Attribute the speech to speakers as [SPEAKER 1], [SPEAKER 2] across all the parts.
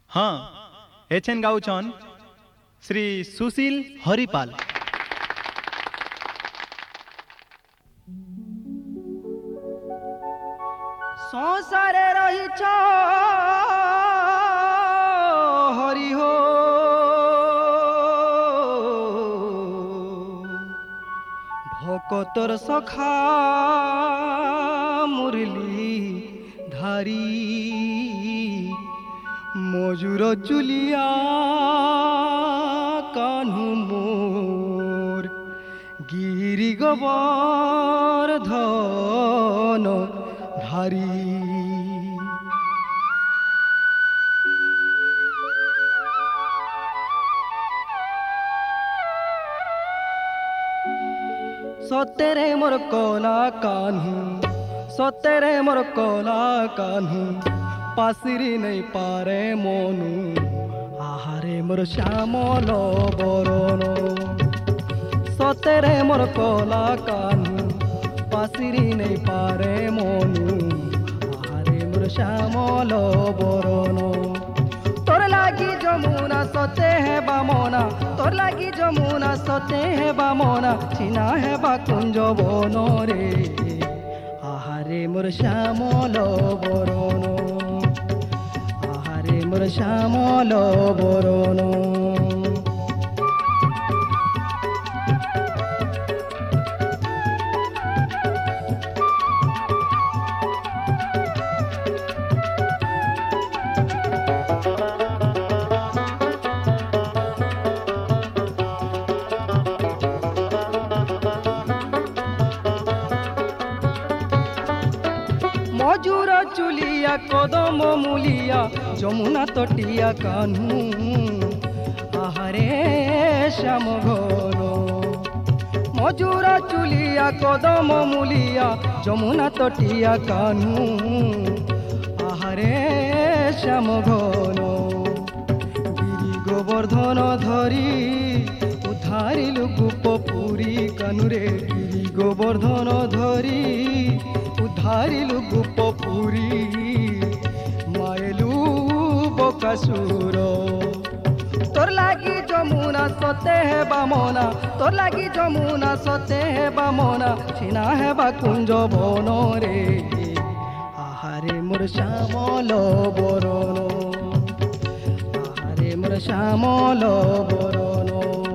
[SPEAKER 1] हाँ एचेन गाउछन श्री सुशील हरिपाल।
[SPEAKER 2] संसारे रहिछ हरि हो भकतर सखा मुरली धारी मजूर चुलिया कान्हू मोर गिरी गोवर्धन धारी। सतेरे मोर कला कान्हू सतेरे मोर कला कान्हू पासिरी नहीं पारे मोनू आहारे मोर श्यामल बरन। सतेरे मोर कला कान्हू पासिरी नहीं पारे मोनू आहारे मोर श्यामल बरन। तोर लागी जमुना सते है बामना तोर लागी जमुना सते है बामना छिना है बा कुंज बन रे आहारे मोर श्यामल बरन आहारे मोर श्यामल बरन। मजूर चुलिया कदम मूलिया जमुना तटिया कान्हू आहारे श्याम घन। मजूर चुलिया कदम मूलिया जमुना तटिया कान्हू आहारे श्याम घन। गिरी गोवर्धन धरी उद्धारिलु गोपपुरी कानुरे गिरी गोवर्धन धरी उद्धारिलु गोपपुरी मायलु बकासुर। तोर लागी जमुना सते है बामना तोर लागी जमुना सते है बामना छिना है बा कुंज बन रे आहारे मोर श्यामल बरन आहारे मोर श्यामल बरन।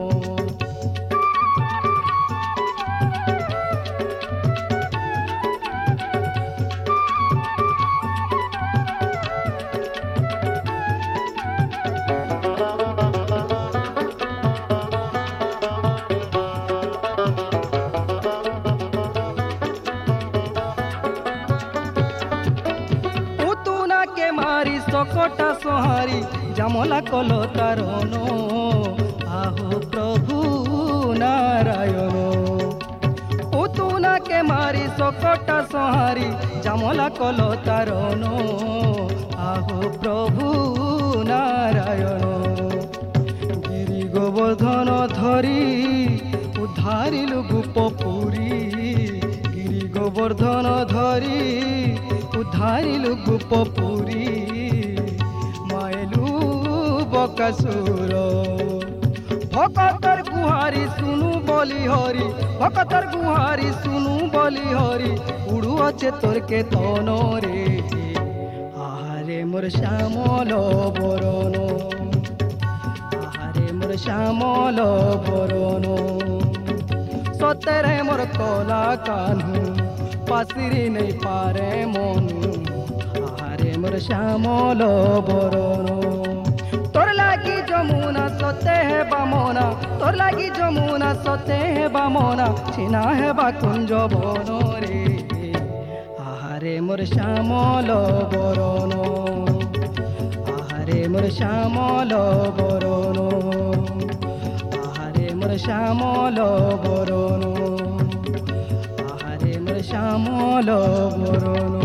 [SPEAKER 2] सकटा सहारी जामला कल तारन आहो प्रभु नारायण। उतुना के मारी सकटा सहारी जामला कल तारन आहो प्रभु नारायण। गिरी गोवर्धन धरी उद्धारिलु गोपपुरी गिरी गोवर्धन धरी उद्धारिलु गोपपुरी बकासुर। भकतर गुहारी सुनु बोली हरि भकतर गुहारी सुनु बोली हरि उड़ू अच्छे तोर के तन रे आहारे मोर श्यामल बरन आहारे मोर श्यामल बरन। सतेरे मोर कला कान्हू पासिरी नहीं पारे मोनू आहारे मोर श्यामल बरन। तोर लागी जमुना सते है बामना तोर लागी जमुना सते है बामना छिना है बा कुंज बन रे आहारे मोर श्यामल बरन आहारे मोर श्यामल बरन आहारे मोर श्यामल बरन आहारे मोर श्यामल बरन।